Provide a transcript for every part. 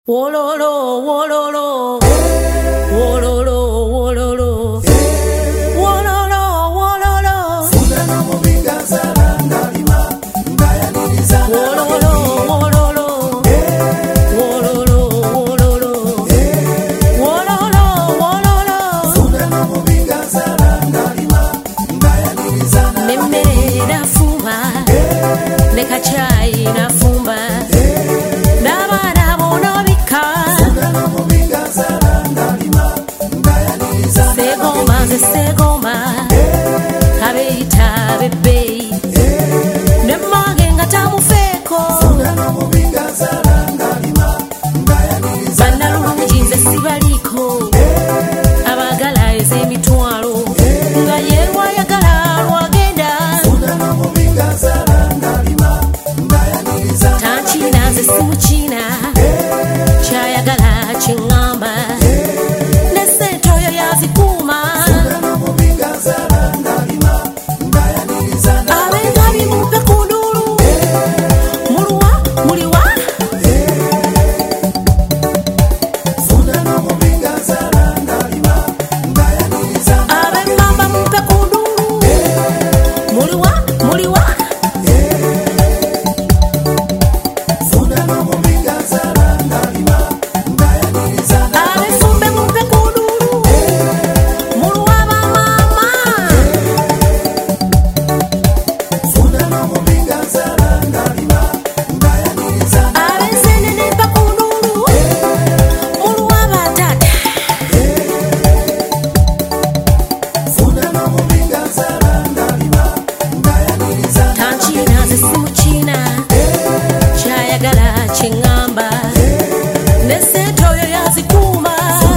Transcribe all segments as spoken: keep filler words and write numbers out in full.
Wololo, wololo, wololo, wololo, wololo, wololo. Funda no mubinga zalanga lima, mbaya niliza. Wololo, wololo, wololo, wololo, wololo, wololo. Funda no mubinga zalanga lima, mbaya niliza. Nemmere nafumba, ne kachai nafumba. Segoma, habita bebe, ne mange ngatamu feko. Bandalu mjinze sibaliko, abagala eze mitwalo, nga yerwa yagala lwagenda. Tanchina ze simuchina, chayagala chingamba, nesetoyo yazikuma. Chingamba nesetoyo yazikuma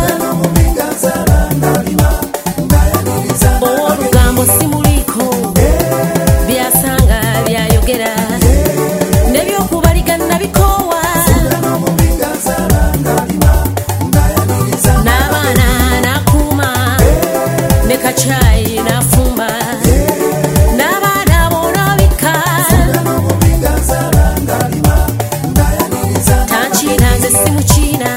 olugambo simuliko byasanga byayogera nebyokubaligana bikowa n'abaana nakuma ne kachai nafumba n'abaana bona bika simuchina